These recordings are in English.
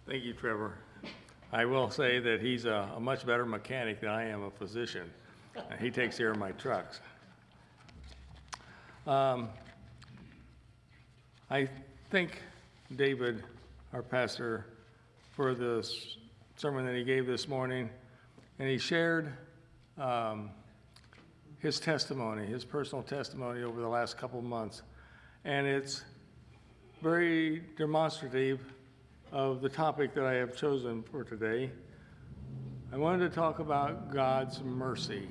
Thank you, Trevor. I will say that he's a much better mechanic than I am a physician. He takes care of my trucks. I thank David, our pastor, for the sermon that he gave this morning, and he shared his testimony, his personal testimony over the last couple of months, and it's very demonstrative of the topic that I have chosen for today. I wanted to talk about God's mercy.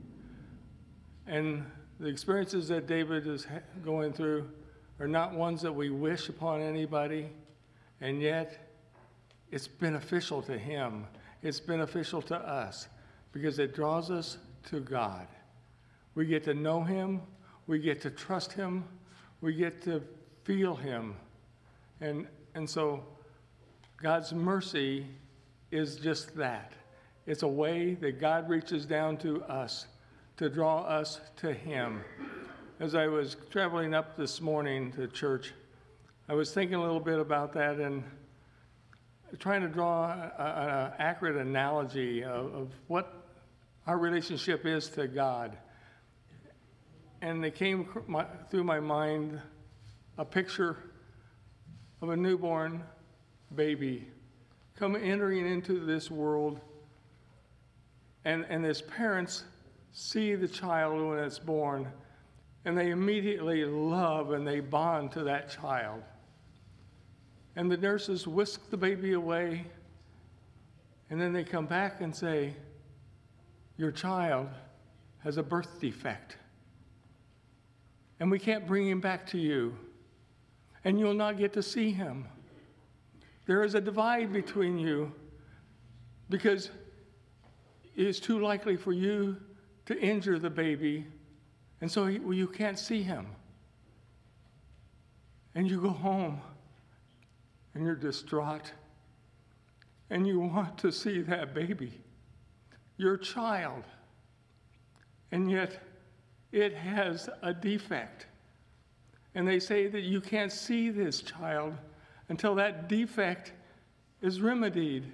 And the experiences that David is going through are not ones that we wish upon anybody, and yet it's beneficial to him. It's beneficial to us because it draws us to God. We get to know him, we get to trust him, we get to feel him. And so God's mercy is just that. It's a way that God reaches down to us to draw us to him. As I was traveling up this morning to church, I was thinking a little bit about that and trying to draw an accurate analogy of what our relationship is to God. And it came through my mind a picture of a newborn baby entering into this world, and as parents see the child when it's born, and they immediately love and they bond to that child. And the nurses whisk the baby away, and then they come back and say, "Your child has a birth defect, and we can't bring him back to you, and you'll not get to see him. There is a divide between you because it is too likely for you to injure the baby, and so you can't see him." And you go home, and you're distraught, and you want to see that baby, your child, and yet it has a defect. And they say that you can't see this child until that defect is remedied.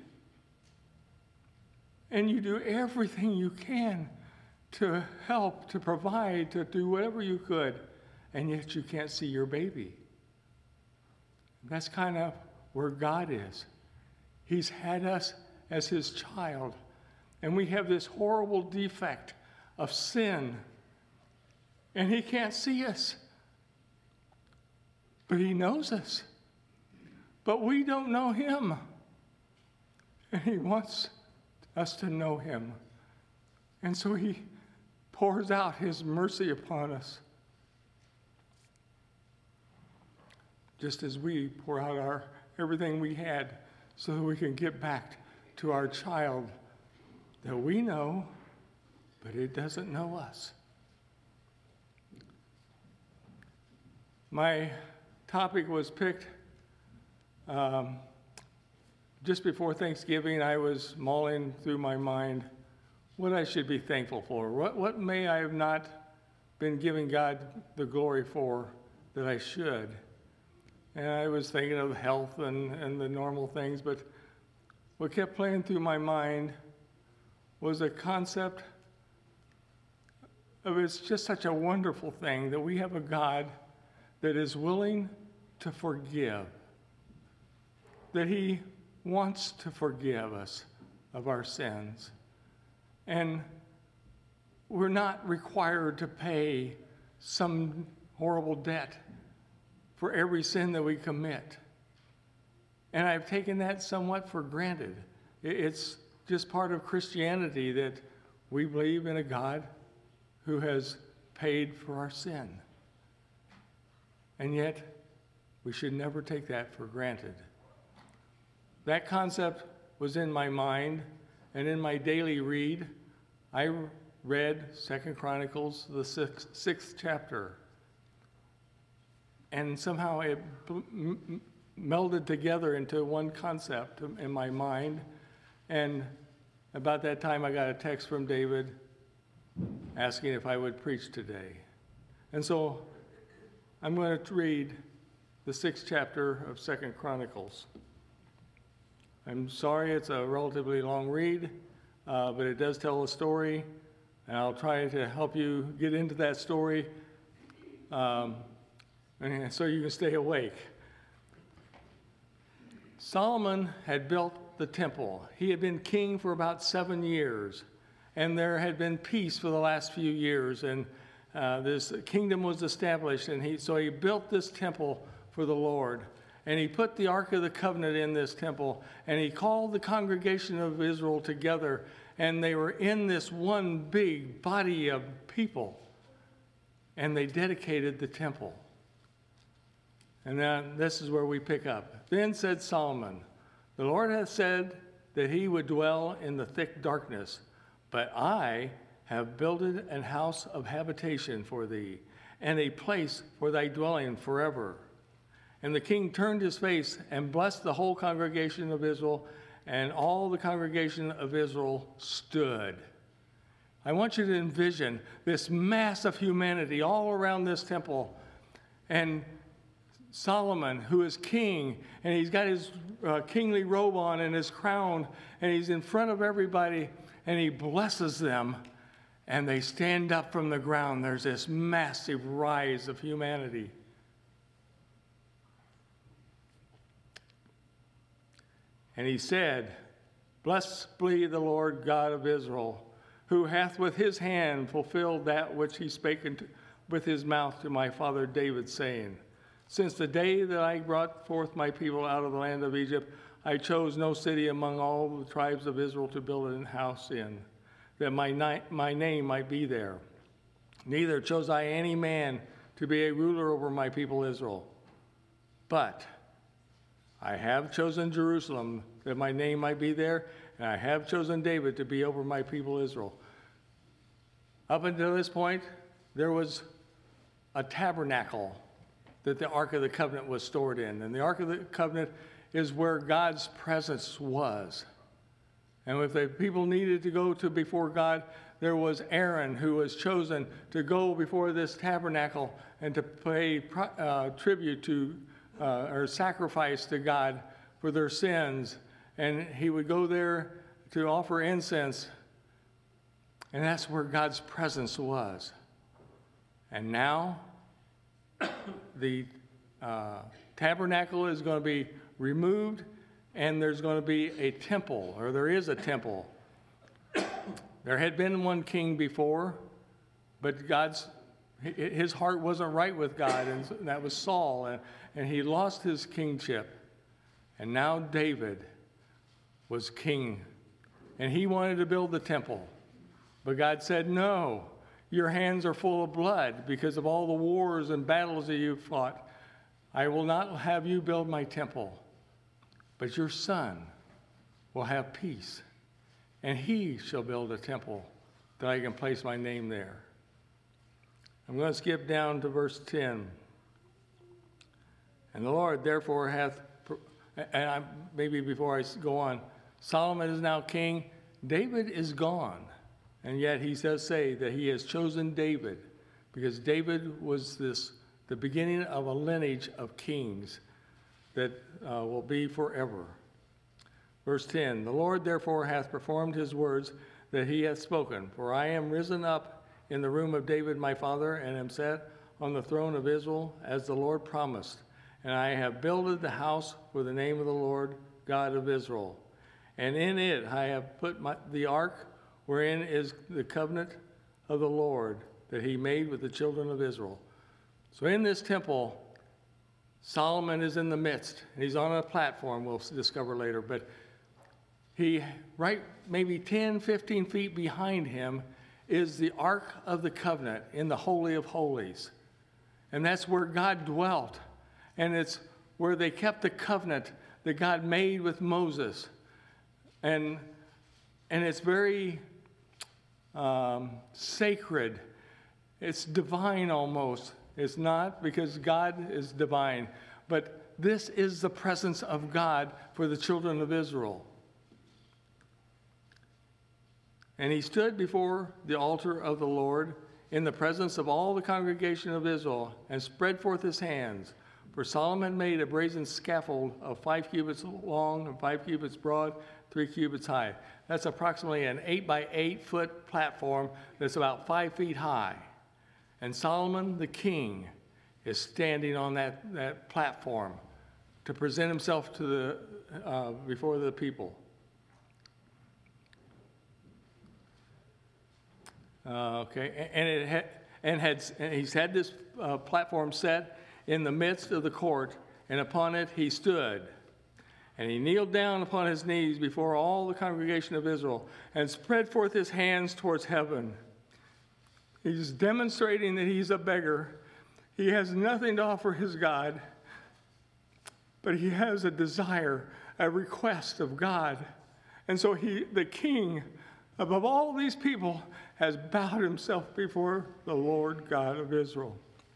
And you do everything you can to help, to provide, to do whatever you could, and yet you can't see your baby. That's kind of where God is. He's had us as his child, and we have this horrible defect of sin, and he can't see us, but he knows us. But we don't know him, and he wants us to know him. And so he pours out his mercy upon us, just as we pour out everything we had so that we can get back to our child that we know, but it doesn't know us. My topic was picked just before Thanksgiving. I was mulling through my mind what I should be thankful for. What may I have not been giving God the glory for that I should? And I was thinking of health and the normal things, but what kept playing through my mind was a concept of it's just such a wonderful thing that we have a God that is willing to forgive, that he wants to forgive us of our sins. And we're not required to pay some horrible debt for every sin that we commit. And I've taken that somewhat for granted. It's just part of Christianity that we believe in a God who has paid for our sin. And yet, we should never take that for granted. That concept was in my mind, and in my daily read, I read 2 Chronicles, the sixth chapter. And somehow it melded together into one concept in my mind. And about that time, I got a text from David asking if I would preach today. And so I'm going to read the 6th chapter of 2 Chronicles. I'm sorry it's a relatively long read, but it does tell a story, and I'll try to help you get into that story and so you can stay awake. Solomon had built the temple. He had been king for about 7 years, and there had been peace for the last few years, and this kingdom was established, and so he built this temple for the Lord. And he put the Ark of the Covenant in this temple, and he called the congregation of Israel together, and they were in this one big body of people, and they dedicated the temple. And then this is where we pick up. Then said Solomon, "The Lord hath said that he would dwell in the thick darkness, but I have builded an house of habitation for thee, and a place for thy dwelling forever." And the king turned his face and blessed the whole congregation of Israel, and all the congregation of Israel stood. I want you to envision this mass of humanity all around this temple, and Solomon, who is king, and he's got his kingly robe on and his crown, and he's in front of everybody, and he blesses them, and they stand up from the ground. There's this massive rise of humanity. And he said, "Blessed be the Lord God of Israel, who hath with his hand fulfilled that which he spake with his mouth to my father David, saying, Since the day that I brought forth my people out of the land of Egypt, I chose no city among all the tribes of Israel to build a house in, that my name might be there. Neither chose I any man to be a ruler over my people Israel. But I have chosen Jerusalem, that my name might be there, and I have chosen David to be over my people Israel." Up until this point, there was a tabernacle that the Ark of the Covenant was stored in. And the Ark of the Covenant is where God's presence was. And if the people needed to go to before God, there was Aaron who was chosen to go before this tabernacle and to pay tribute to or sacrifice to God for their sins. And he would go there to offer incense. And that's where God's presence was. And now the tabernacle is going to be removed, and there's going to be a temple, or there is a temple. There had been one king before, but his heart wasn't right with God, and that was Saul, and he lost his kingship. And now David was king, and he wanted to build the temple. But God said, "No, your hands are full of blood because of all the wars and battles that you've fought. I will not have you build my temple, but your son will have peace, and he shall build a temple that I can place my name there." I'm going to skip down to verse 10. "And the Lord therefore hath," and maybe before I go on, Solomon is now king. David is gone. And yet he does say that he has chosen David, because David was the beginning of a lineage of kings that will be forever. Verse 10, "The Lord therefore hath performed his words that he hath spoken. For I am risen up in the room of David my father, and am set on the throne of Israel, as the Lord promised. And I have builded the house for the name of the Lord God of Israel. And in it I have put the ark, wherein is the covenant of the Lord that he made with the children of Israel." So in this temple, Solomon is in the midst. He's on a platform, we'll discover later. But right maybe 10, 15 feet behind him is the Ark of the Covenant in the Holy of Holies. And that's where God dwelt. And it's where they kept the covenant that God made with Moses. And it's very sacred. It's divine almost. It's not, because God is divine. But this is the presence of God for the children of Israel. "And he stood before the altar of the Lord in the presence of all the congregation of Israel, and spread forth his hands. For Solomon made a brazen scaffold of 5 cubits long and 5 cubits broad, 3 cubits high. That's approximately an 8 by 8 foot platform that's about 5 feet high. And Solomon the king is standing on that platform to present himself to before the people. And he's had this platform set in the midst of the court, and upon it he stood. And he kneeled down upon his knees before all the congregation of Israel and spread forth his hands towards heaven. He's demonstrating that he's a beggar. He has nothing to offer his God, but he has a desire, a request of God. And so the king, above all these people, has bowed himself before the Lord God of Israel.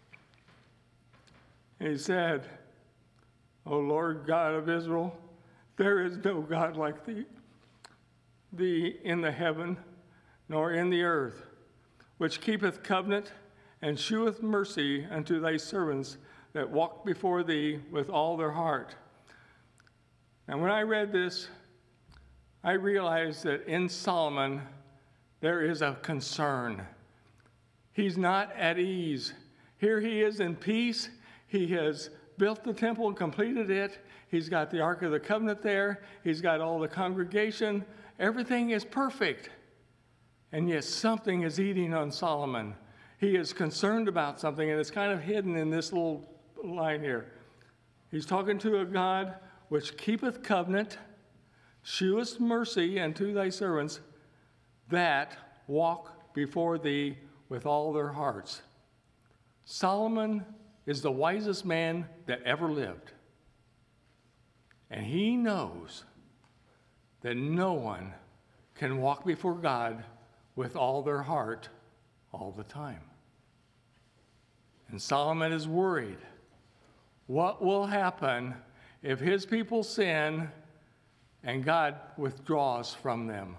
And he said, O Lord God of Israel, there is no God like thee in the heaven, nor in the earth, which keepeth covenant and sheweth mercy unto thy servants that walk before thee with all their heart. And when I read this, I realized that in Solomon there is a concern. He's not at ease. Here he is in peace. He has built the temple and completed it. He's got the Ark of the Covenant there. He's got all the congregation. Everything is perfect. And yet something is eating on Solomon. He is concerned about something, and it's kind of hidden in this little line here. He's talking to a God which keepeth covenant, sheweth mercy unto thy servants that walk before thee with all their hearts. Solomon is the wisest man that ever lived. And he knows that no one can walk before God with all their heart all the time. And Solomon is worried. What will happen if his people sin and God withdraws from them?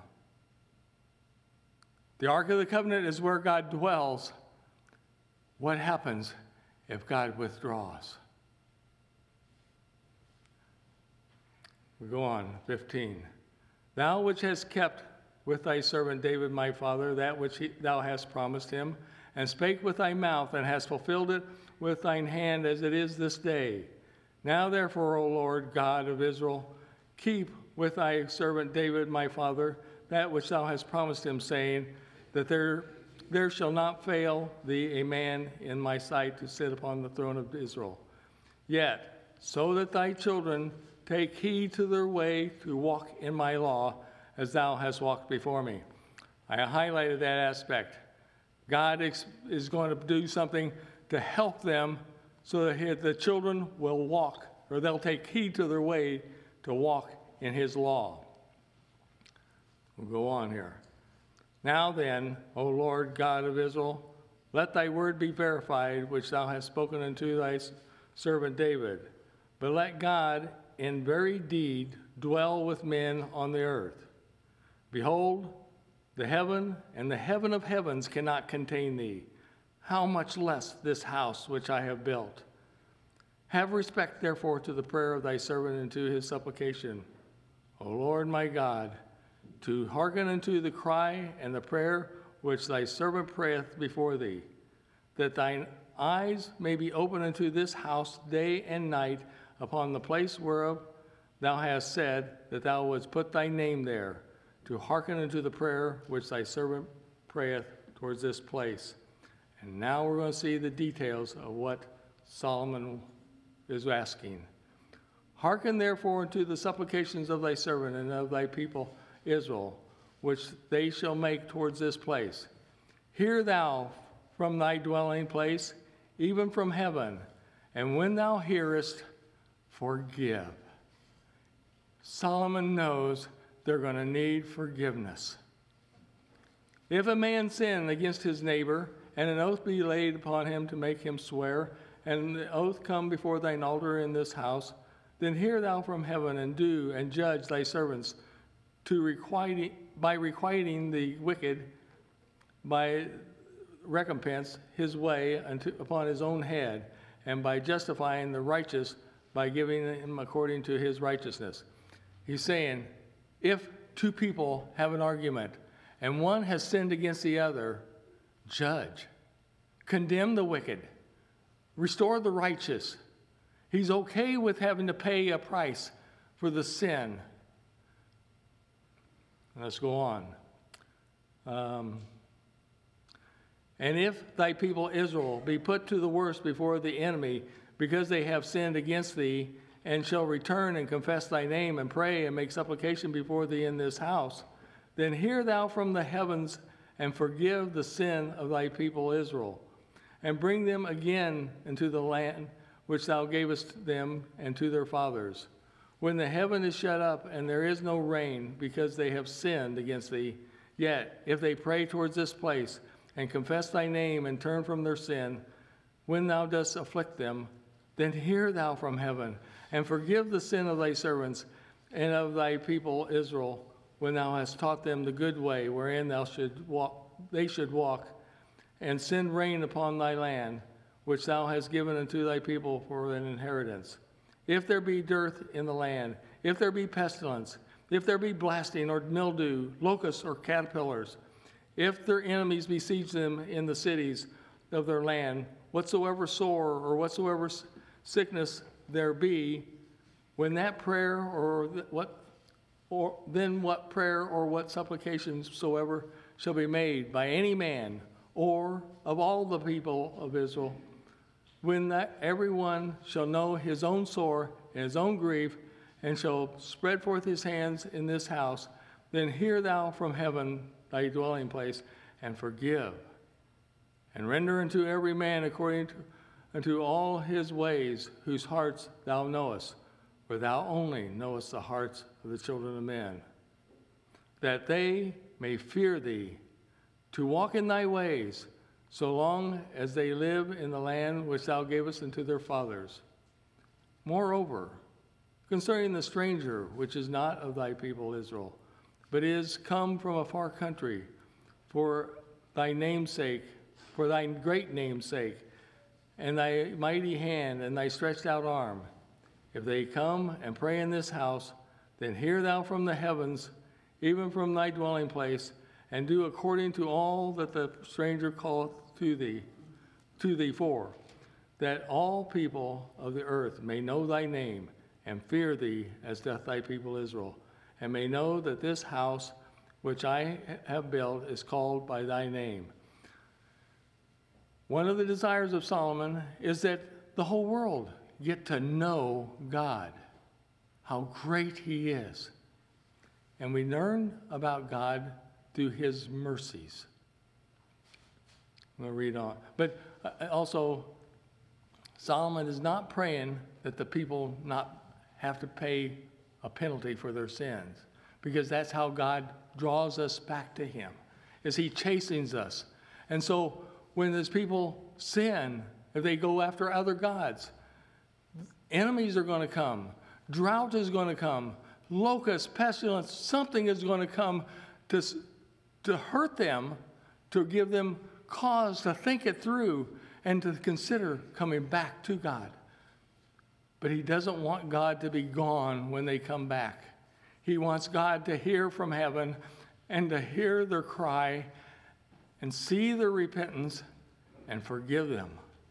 The Ark of the Covenant is where God dwells. What happens if God withdraws? We go on, 15. Thou which hast kept with thy servant David my father that which thou hast promised him, and spake with thy mouth, and hast fulfilled it with thine hand as it is this day. Now therefore, O Lord God of Israel, keep with thy servant David my father that which thou hast promised him, saying, that there shall not fail thee a man in my sight to sit upon the throne of Israel. Yet, so that thy children take heed to their way to walk in my law, as thou hast walked before me. I highlighted that aspect. God is going to do something to help them so that the children will walk, or they'll take heed to their way to walk in his law. We'll go on here. Now then, O Lord God of Israel, let thy word be verified, which thou hast spoken unto thy servant David. But let God in very deed dwell with men on the earth. Behold, the heaven and the heaven of heavens cannot contain thee. How much less this house which I have built? Have respect, therefore, to the prayer of thy servant and to his supplication. O Lord my God, to hearken unto the cry and the prayer which thy servant prayeth before thee, that thine eyes may be open unto this house day and night upon the place whereof thou hast said that thou wouldst put thy name there, to hearken unto the prayer which thy servant prayeth towards this place. And now we're going to see the details of what Solomon is asking. Hearken therefore unto the supplications of thy servant and of thy people Israel, which they shall make towards this place. Hear thou from thy dwelling place, even from heaven, and when thou hearest, forgive. Solomon knows they're going to need forgiveness. If a man sin against his neighbor, and an oath be laid upon him to make him swear, and the oath come before thine altar in this house, then hear thou from heaven, and do and judge thy servants by requiting the wicked by recompense his way upon his own head, and by justifying the righteous by giving him according to his righteousness. He's saying, if two people have an argument and one has sinned against the other, judge, condemn the wicked, restore the righteous. He's okay with having to pay a price for the sin. Let's go on. And if thy people Israel be put to the worst before the enemy, because they have sinned against thee, and shall return and confess thy name, and pray and make supplication before thee in this house, then hear thou from the heavens, and forgive the sin of thy people Israel, and bring them again into the land which thou gavest them and to their fathers. When the heaven is shut up, and there is no rain, because they have sinned against thee, yet if they pray towards this place, and confess thy name, and turn from their sin, when thou dost afflict them, then hear thou from heaven, and forgive the sin of thy servants and of thy people Israel, when thou hast taught them the good way wherein they should walk, and send rain upon thy land, which thou hast given unto thy people for an inheritance. If there be dearth in the land, if there be pestilence, if there be blasting or mildew, locusts or caterpillars, if their enemies besiege them in the cities of their land, whatsoever sore or whatsoever sickness there be, when that prayer then what prayer or what supplications soever shall be made by any man or of all the people of Israel, when that everyone shall know his own sore and his own grief, and shall spread forth his hands in this house, then hear thou from heaven thy dwelling place, and forgive, and render unto every man according unto all his ways, whose hearts thou knowest, for thou only knowest the hearts of the children of men, that they may fear thee, to walk in thy ways, so long as they live in the land which thou gavest unto their fathers. Moreover, concerning the stranger which is not of thy people Israel, but is come from a far country, for thy name's sake, for thy great name's sake, and thy mighty hand and thy stretched out arm, if they come and pray in this house, then hear thou from the heavens, even from thy dwelling place, and do according to all that the stranger calleth to thee for, that all people of the earth may know thy name, and fear thee as doth thy people Israel, and may know that this house which I have built is called by thy name. One of the desires of Solomon is that the whole world get to know God, how great he is. And we learn about God through his mercies. I'm going to read on. But also, Solomon is not praying that the people not have to pay a penalty for their sins, because that's how God draws us back to him, is he chastens us. And so when those people sin, if they go after other gods, enemies are going to come, drought is going to come, locust, pestilence, something is going to come to hurt them, to give them cause to think it through and to consider coming back to God. But he doesn't want God to be gone when they come back. He wants God to hear from heaven and to hear their cry and see their repentance and forgive them.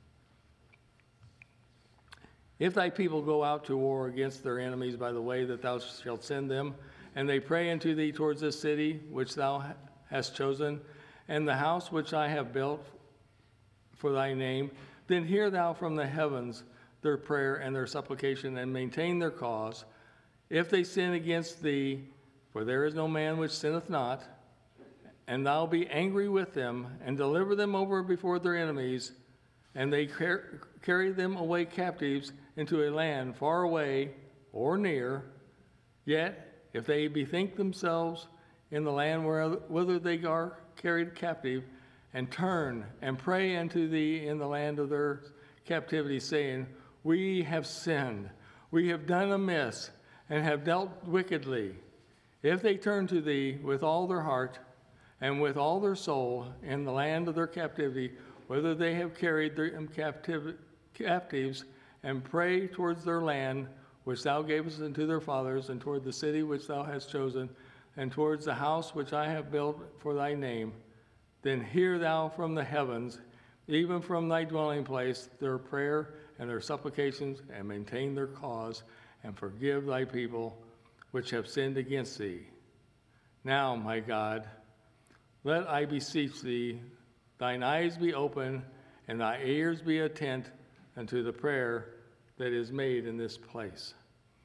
If thy people go out to war against their enemies by the way that thou shalt send them, and they pray unto thee towards this city which thou hast chosen, and the house which I have built for thy name, then hear thou from the heavens their prayer and their supplication, and maintain their cause. If they sin against thee, for there is no man which sinneth not, and thou be angry with them, and deliver them over before their enemies, and they carry them away captives into a land far away or near, yet if they bethink themselves in the land whither they are carried captive, and turn and pray unto thee in the land of their captivity, saying, we have sinned, we have done amiss, and have dealt wickedly. If they turn to thee with all their heart and with all their soul in the land of their captivity, whether they have carried them captive captives, and pray towards their land, which thou gavest unto their fathers, and toward the city which thou hast chosen, and towards the house which I have built for thy name, then hear thou from the heavens, even from thy dwelling place, their prayer and their supplications, and maintain their cause, and forgive thy people which have sinned against thee. Now, my God, let, I beseech thee, thine eyes be open, and thy ears be attent unto the prayer that is made in this place.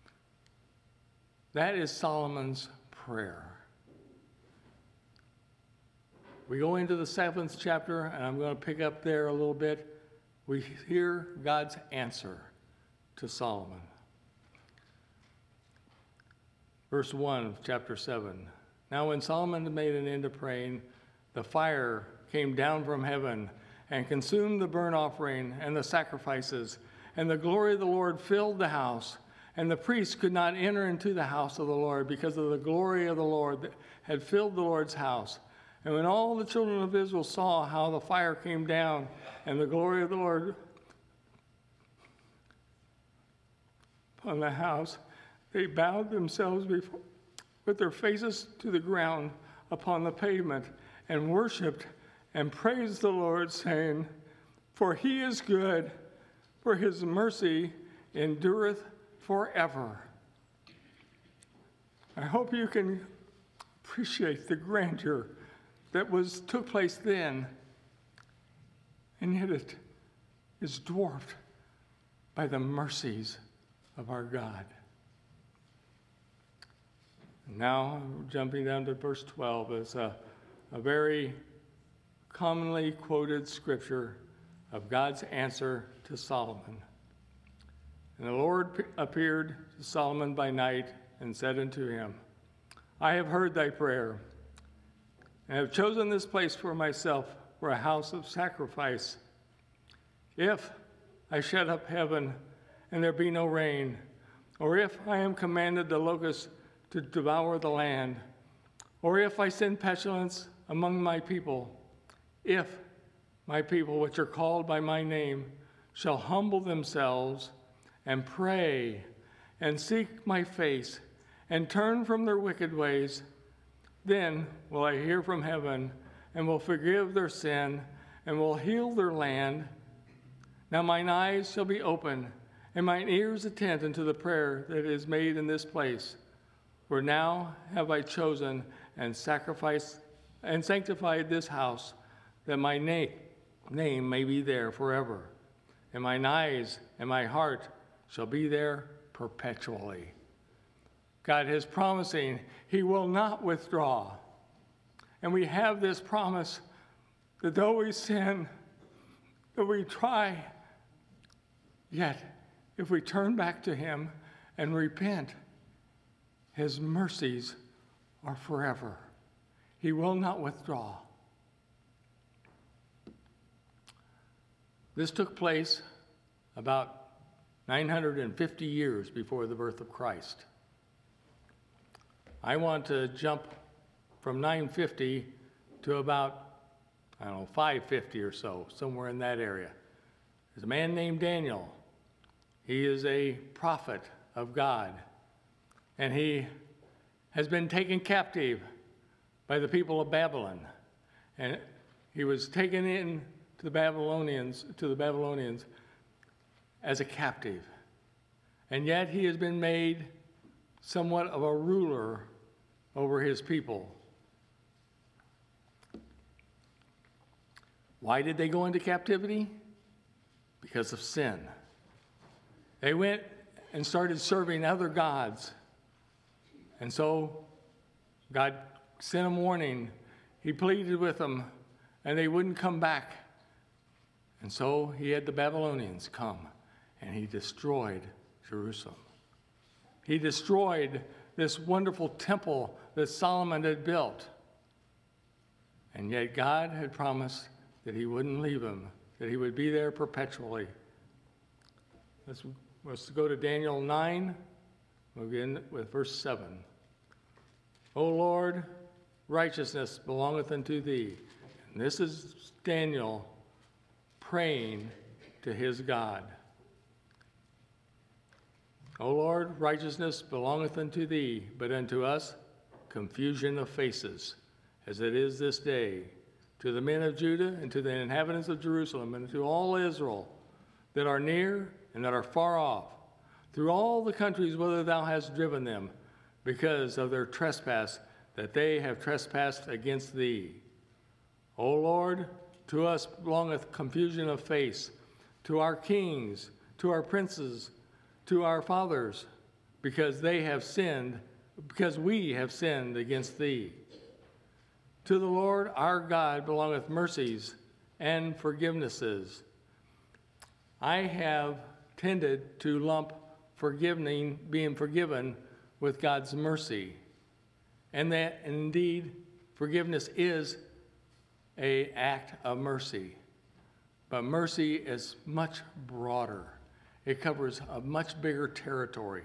That is Solomon's prayer. We go into the 7th chapter, and I'm going to pick up there a little bit. We hear God's answer to Solomon. Verse 1 of chapter 7. Now when Solomon had made an end of praying, the fire came down from heaven and consumed the burnt offering and the sacrifices, and the glory of the Lord filled the house, and the priests could not enter into the house of the Lord because of the glory of the Lord that had filled the Lord's house. And when all the children of Israel saw how the fire came down and the glory of the Lord upon the house, they bowed themselves before, with their faces to the ground upon the pavement, and worshipped and praised the Lord, saying, For he is good, for his mercy endureth forever. I hope you can appreciate the grandeur that took place then, and yet it is dwarfed by the mercies of our God. Now, jumping down to verse 12, is a very commonly quoted scripture of God's answer to Solomon. And the Lord appeared to Solomon by night and said unto him, I have heard thy prayer, and have chosen this place for myself for a house of sacrifice. If I shut up heaven and there be no rain, or if I am commanded the locusts to devour the land, or if I send pestilence among my people, if my people which are called by my name shall humble themselves and pray and seek my face and turn from their wicked ways, then will I hear from heaven and will forgive their sin and will heal their land. Now mine eyes shall be open and mine ears attent unto the prayer that is made in this place. For now have I chosen and sacrificed and sanctified this house, that my name may be there forever, and mine eyes and my heart shall be there perpetually. God is promising he will not withdraw. And we have this promise that though we sin, though we try, yet if we turn back to him and repent, his mercies are forever. He will not withdraw. This took place about 950 years before the birth of Christ. I want to jump from 950 to about, 550 or so, somewhere in that area. There's a man named Daniel. He is a prophet of God, and he has been taken captive by the people of Babylon. And he was taken in to the Babylonians as a captive. And yet he has been made somewhat of a ruler over his people. Why did they go into captivity? Because of sin. They went and started serving other gods. And so God sent them warning. He pleaded with them, and they wouldn't come back. And so he had the Babylonians come, and he destroyed Jerusalem. He destroyed this wonderful temple that Solomon had built. And yet God had promised that he wouldn't leave him, that he would be there perpetually. Let's go to Daniel 9. We'll begin with verse 7. O Lord, righteousness belongeth unto thee. And this is Daniel praying to his God. O Lord, righteousness belongeth unto thee, but unto us confusion of faces, as it is this day. To the men of Judah, and to the inhabitants of Jerusalem, and to all Israel that are near and that are far off, through all the countries whither thou hast driven them, because of their trespass that they have trespassed against thee. O Lord, to us belongeth confusion of face, to our kings, to our princes, to our fathers, because we have sinned against thee. To the Lord our God belongeth mercies and forgivenesses. I have tended to lump being forgiven with God's mercy, and that indeed forgiveness is an act of mercy. But mercy is much broader. It covers a much bigger territory.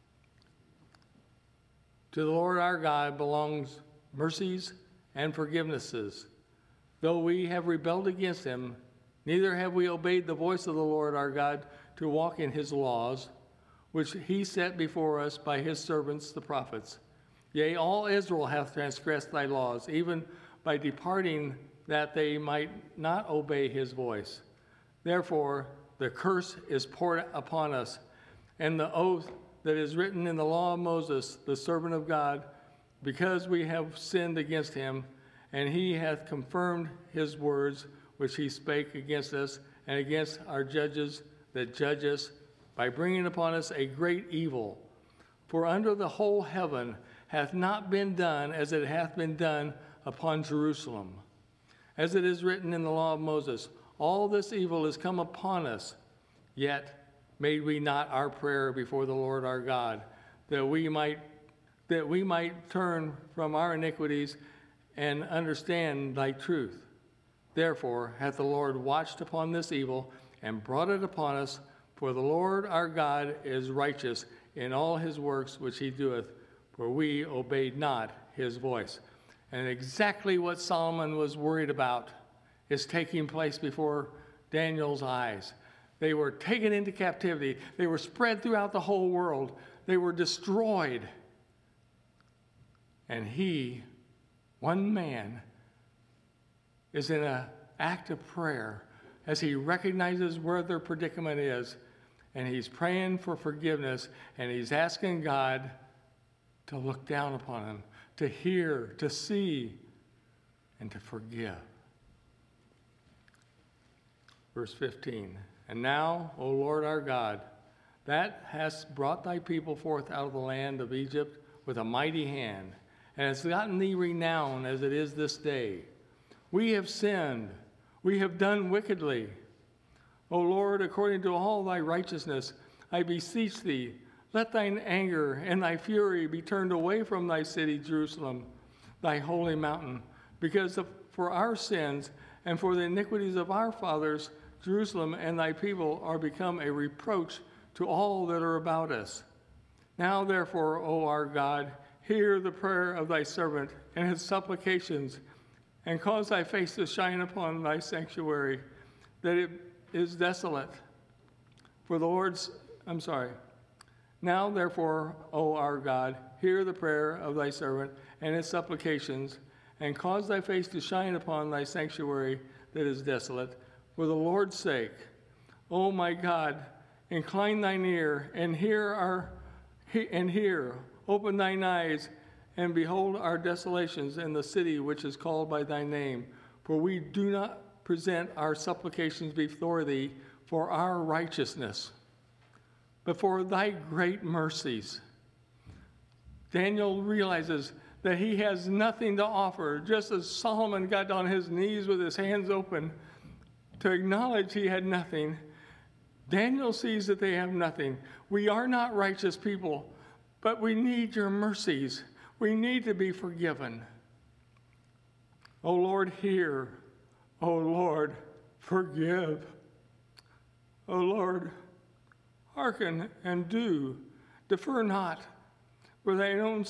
To the Lord our God belongs mercies and forgivenesses. Though we have rebelled against him, neither have we obeyed the voice of the Lord our God to walk in his laws, which he set before us by his servants the prophets. Yea, all Israel hath transgressed thy laws, even by departing that they might not obey his voice. Therefore, the curse is poured upon us, and the oath that is written in the law of Moses, the servant of God, because we have sinned against him, and he hath confirmed his words which he spake against us and against our judges that judge us, by bringing upon us a great evil. For under the whole heaven hath not been done as it hath been done upon Jerusalem. As it is written in the law of Moses, all this evil is come upon us, yet made we not our prayer before the Lord our God, that we might turn from our iniquities and understand thy truth. Therefore hath the Lord watched upon this evil and brought it upon us, for the Lord our God is righteous in all his works which he doeth, for we obeyed not his voice. And exactly what Solomon was worried about is taking place before Daniel's eyes. They were taken into captivity. They were spread throughout the whole world. They were destroyed. And he, one man, is in an act of prayer as he recognizes where their predicament is, and he's praying for forgiveness, and he's asking God to look down upon him, to hear, to see, and to forgive. Verse 15, and now, O Lord our God, that hast brought thy people forth out of the land of Egypt with a mighty hand, and hast gotten thee renown as it is this day. We have sinned, we have done wickedly. O Lord, according to all thy righteousness, I beseech thee, let thine anger and thy fury be turned away from thy city, Jerusalem, thy holy mountain, for our sins and for the iniquities of our fathers, Jerusalem and thy people are become a reproach to all that are about us. Now, therefore, O our God, hear the prayer of thy servant and his supplications, and cause thy face to shine upon thy sanctuary, that it is desolate. Now, therefore, O our God, hear the prayer of thy servant and his supplications, and cause thy face to shine upon thy sanctuary that is desolate, for the Lord's sake. O my God, incline thine ear and hear, open thine eyes, and behold our desolations in the city which is called by thy name. For we do not present our supplications before thee for our righteousness, but for thy great mercies. Daniel realizes that he has nothing to offer, just as Solomon got on his knees with his hands open to acknowledge he had nothing. Daniel sees that they have nothing. We are not righteous people, but we need your mercies. We need to be forgiven. O Lord, hear. O Lord, forgive. O Lord, hearken and do. Defer not. For thine own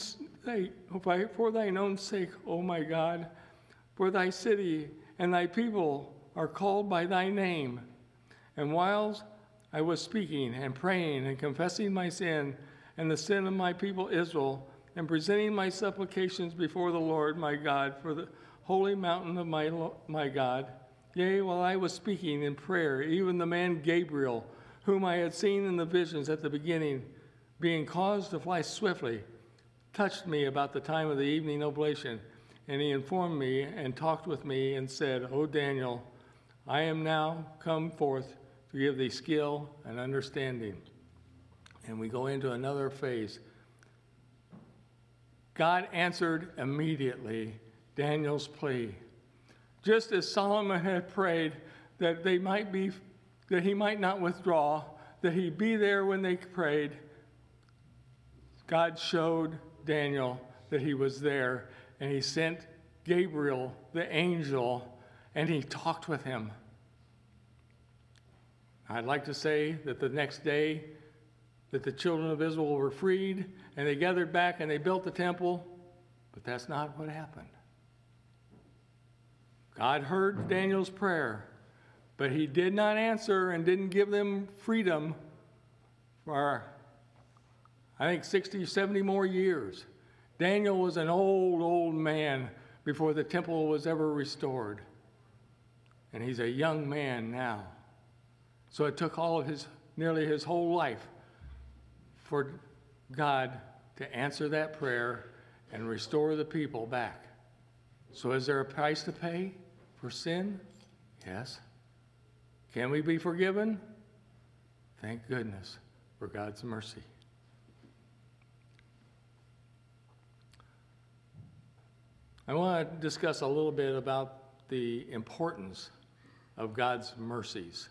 sake, O my God, for thy city and thy people are called by thy name. And whiles I was speaking and praying and confessing my sin and the sin of my people Israel, and presenting my supplications before the Lord my God for the holy mountain of my God. Yea, while I was speaking in prayer, even the man Gabriel, whom I had seen in the visions at the beginning, being caused to fly swiftly, touched me about the time of the evening oblation, and he informed me and talked with me and said, O Daniel, I am now come forth to give thee skill and understanding. And we go into another phase. God answered immediately Daniel's plea. Just as Solomon had prayed that he might not withdraw, that he be there when they prayed, God showed Daniel that he was there, and he sent Gabriel, the angel, and he talked with him. I'd like to say that the next day that the children of Israel were freed, and they gathered back and they built the temple, but that's not what happened. God heard Daniel's prayer, but he did not answer and didn't give them freedom for, I think, 60, 70 more years. Daniel was an old man before the temple was ever restored. And he's a young man now. So it took nearly his whole life for God to answer that prayer and restore the people back. So is there a price to pay for sin? Yes. Can we be forgiven? Thank goodness for God's mercy. I want to discuss a little bit about the importance of God's mercies.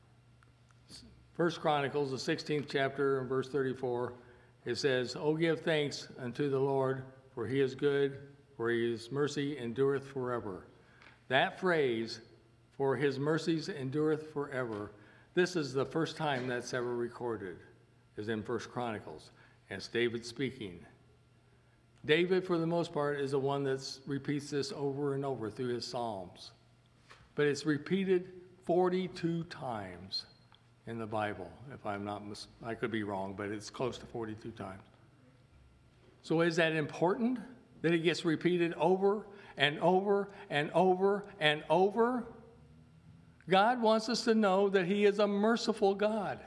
1 Chronicles, the 16th chapter, and verse 34, it says, O give thanks unto the Lord, for he is good, for his mercy endureth forever. That phrase, for his mercies endureth forever, this is the first time that's ever recorded, is in 1 Chronicles, and it's David speaking. David, for the most part, is the one that repeats this over and over through his Psalms. But it's repeated 42 times in the Bible, if I'm not, I could be wrong, but it's close to 42 times. So is that important that it gets repeated over and over and over and over? God wants us to know that he is a merciful God.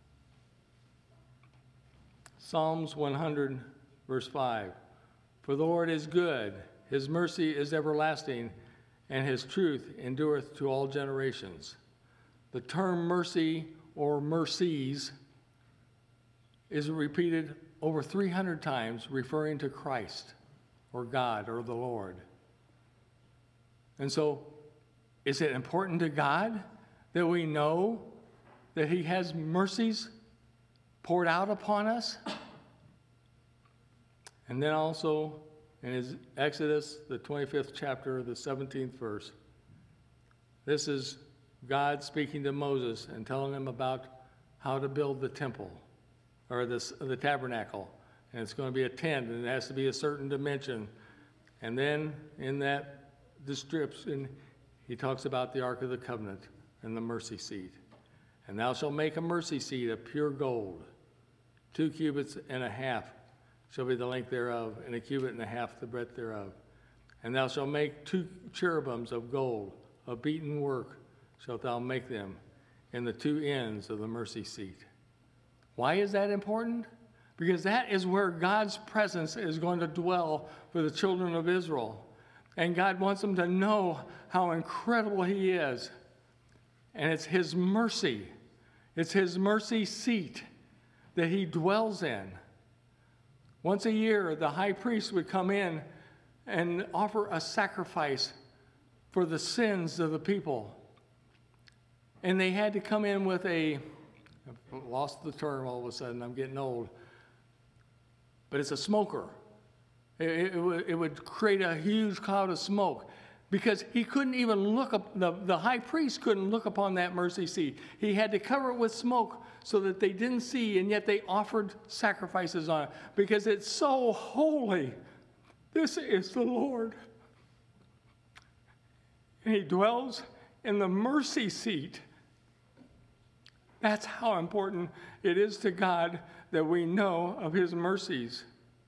Psalms 100, verse 5. For the Lord is good, his mercy is everlasting, and his truth endureth to all generations. The term mercy or mercies is repeated over 300 times, referring to Christ or God or the Lord. And so, is it important to God that we know that he has mercies poured out upon us? And then also in his Exodus, the 25th chapter, the 17th verse, this is God speaking to Moses and telling him about how to build the temple or the tabernacle. And it's going to be a tent, and it has to be a certain dimension. And then in that description, he talks about the Ark of the Covenant and the mercy seat. And thou shalt make a mercy seat of pure gold, 2 cubits and a half shall be the length thereof, and 1.5 cubits the breadth thereof. And thou shalt make 2 cherubims of gold, of beaten work shalt thou make them in the 2 ends of the mercy seat. Why is that important? Because that is where God's presence is going to dwell for the children of Israel. And God wants them to know how incredible he is. And it's his mercy. It's his mercy seat that he dwells in. Once a year, the high priest would come in and offer a sacrifice for the sins of the people. And they had to come in with I've lost the term all of a sudden, I'm getting old. But it's a smoker. It would create a huge cloud of smoke because he couldn't even look up, the high priest couldn't look upon that mercy seat. He had to cover it with smoke so that they didn't see, and yet they offered sacrifices on it because it's so holy. This is the Lord. And he dwells in the mercy seat. That's how important it is to God that we know of his mercies.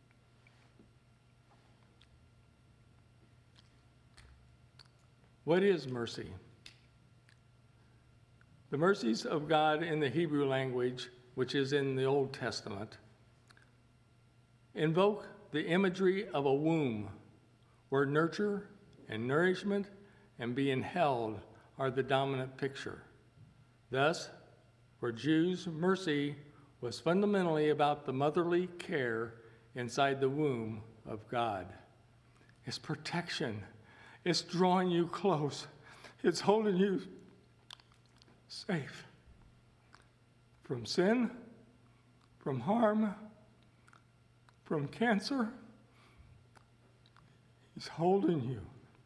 What is mercy? The mercies of God in the Hebrew language, which is in the Old Testament, invoke the imagery of a womb where nurture and nourishment and being held are the dominant picture. Thus, for Jews, mercy was fundamentally about the motherly care inside the womb of God. It's protection. It's drawing you close. It's holding you safe from sin, from harm, from cancer. He's holding you.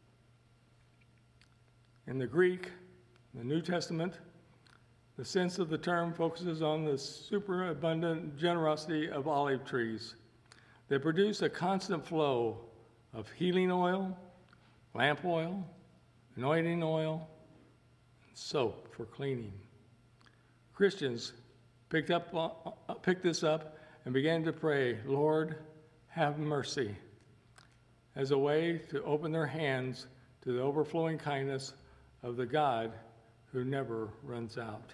In the Greek, the New Testament, the sense of the term focuses on the superabundant generosity of olive trees that produce a constant flow of healing oil, lamp oil, anointing oil, and soap for cleaning. Christians picked this up and began to pray, Lord, have mercy, as a way to open their hands to the overflowing kindness of the God who never runs out.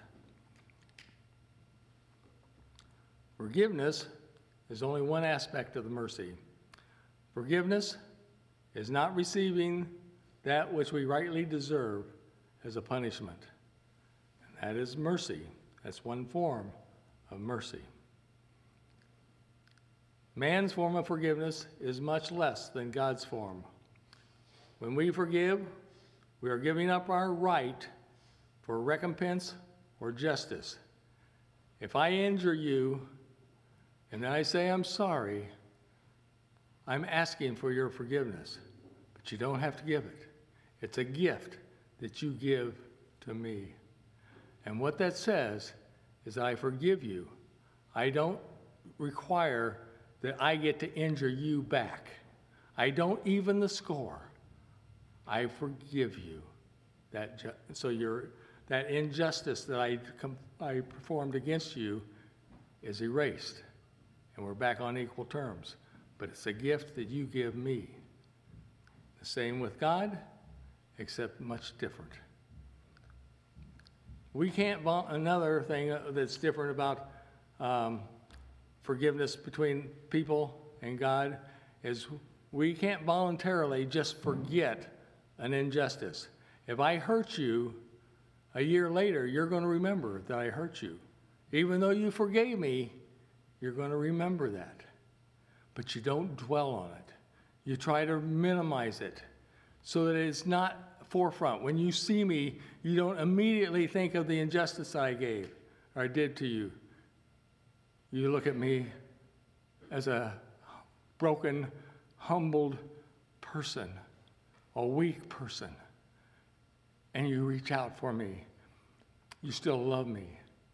Forgiveness is only one aspect of the mercy. Forgiveness is not receiving that which we rightly deserve as a punishment. And that is mercy. That's one form of mercy. Man's form of forgiveness is much less than God's form. When we forgive, we are giving up our right for recompense or justice. If I injure you and then I say I'm sorry, I'm asking for your forgiveness, but you don't have to give it. It's a gift that you give to me. And what that says is I forgive you. I don't require that I get to injure you back. I don't even the score. I forgive you. That injustice that I performed against you is erased, and we're back on equal terms. But it's a gift that you give me. The same with God, except much different. We can't, another thing that's different about forgiveness between people and God is we can't voluntarily just forget an injustice. If I hurt you, a year later, you're going to remember that I hurt you. Even though you forgave me, you're going to remember that. But you don't dwell on it. You try to minimize it so that it's not forefront. When you see me, you don't immediately think of the injustice I gave or I did to you. You look at me as a broken, humbled person, a weak person, and you reach out for me. You still love me.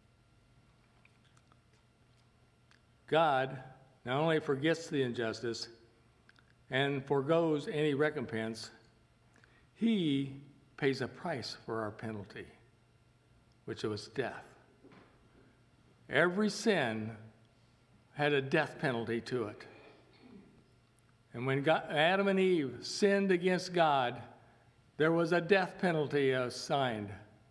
God not only forgets the injustice and forgoes any recompense, he pays a price for our penalty, which was death. Every sin had a death penalty to it. And when Adam and Eve sinned against God, there was a death penalty assigned.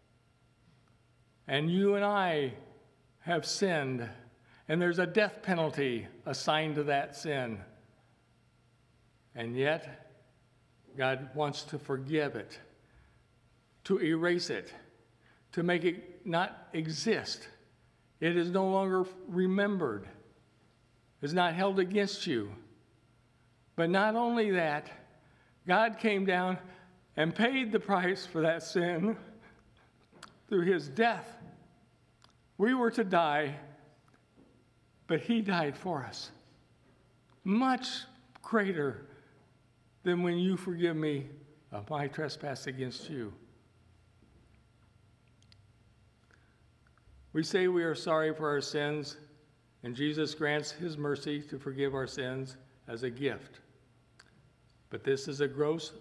And you and I have sinned, and there's a death penalty assigned to that sin. And yet, God wants to forgive it, to erase it, to make it not exist. It is no longer remembered. It's not held against you. But not only that, God came down and paid the price for that sin through his death. We were to die, but he died for us. Much greater than when you forgive me of my trespass against you. We say we are sorry for our sins, and Jesus grants his mercy to forgive our sins as a gift. But this is a gross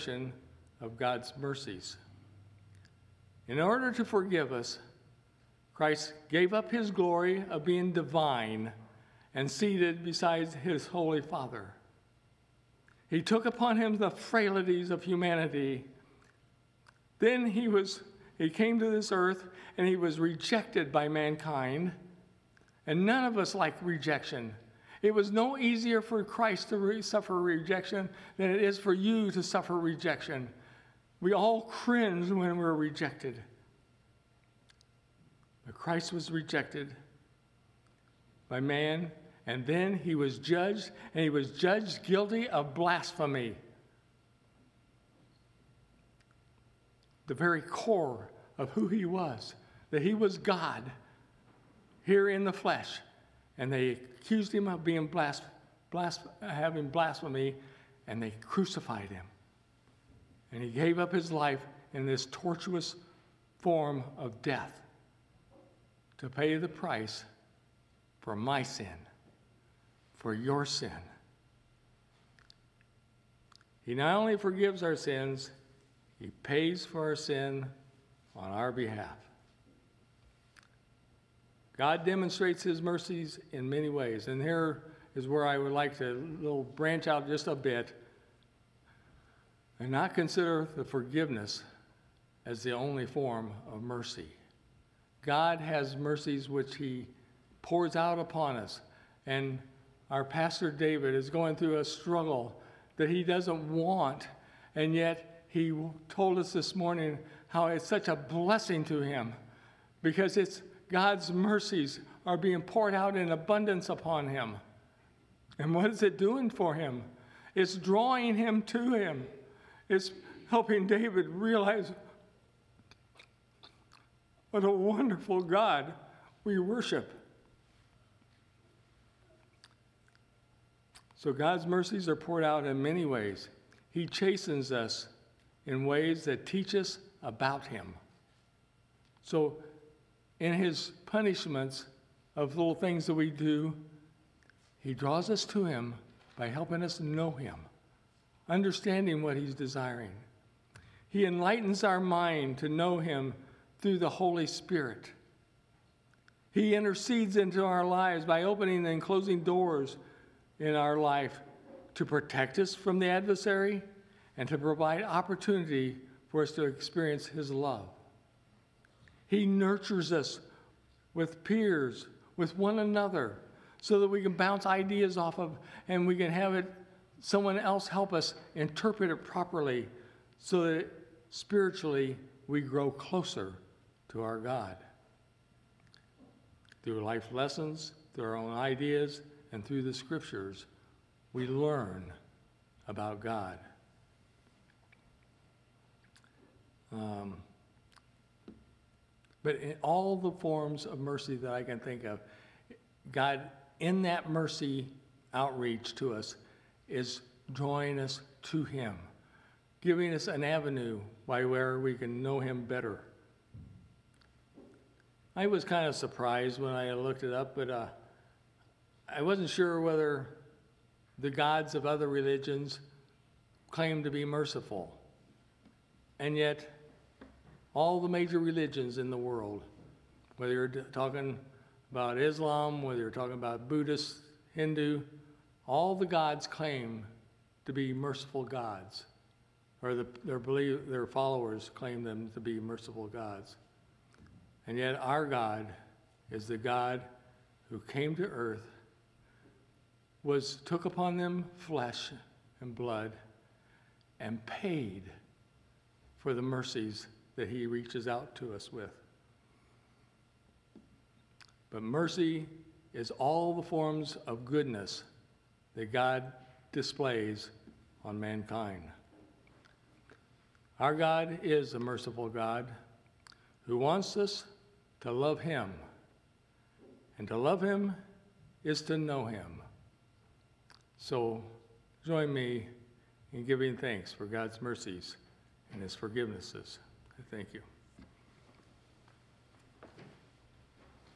under-evaluation of God's mercies. In order to forgive us, Christ gave up his glory of being divine and seated beside his holy Father. He took upon him the frailties of humanity. Then he came to this earth and he was rejected by mankind. And none of us like rejection. It was no easier for Christ to suffer rejection than it is for you to suffer rejection. We all cringe when we're rejected. But Christ was rejected by man, and then he was judged, and he was judged guilty of blasphemy. The very core of who he was, that he was God here in the flesh. And they accused him of being having blasphemy, and they crucified him. And he gave up his life in this tortuous form of death to pay the price for my sin, for your sin. He not only forgives our sins, he pays for our sin on our behalf. God demonstrates his mercies in many ways, and here is where I would like to branch out just a bit and not consider the forgiveness as the only form of mercy. God has mercies which he pours out upon us, and our pastor David is going through a struggle that he doesn't want, and yet he told us this morning how it's such a blessing to him because it's God's mercies are being poured out in abundance upon him. And what is it doing for him? It's drawing him to him. It's helping David realize what a wonderful God we worship. So God's mercies are poured out in many ways. He chastens us in ways that teach us about him. So in his punishments of little things that we do, he draws us to him by helping us know him, understanding what he's desiring. He enlightens our mind to know him through the Holy Spirit. He intercedes into our lives by opening and closing doors in our life to protect us from the adversary and to provide opportunity for us to experience his love. He nurtures us with peers, with one another, so that we can bounce ideas off of and we can have someone else help us interpret it properly so that spiritually we grow closer to our God. Through life lessons, through our own ideas, and through the scriptures, we learn about God. But in all the forms of mercy that I can think of, God, in that mercy outreach to us, is drawing us to him, giving us an avenue by where we can know him better. I was kind of surprised when I looked it up, but I wasn't sure whether the gods of other religions claim to be merciful. And yet, all the major religions in the world, whether you're talking about Islam, whether you're talking about Buddhist, Hindu, all the gods claim to be merciful gods, or their followers claim them to be merciful gods. And yet our God is the God who came to earth, took upon them flesh and blood, and paid for the mercies that he reaches out to us with. But mercy is all the forms of goodness that God displays on mankind. Our God is a merciful God who wants us to love him. And to love him is to know him. So join me in giving thanks for God's mercies and his forgivenesses. Thank you.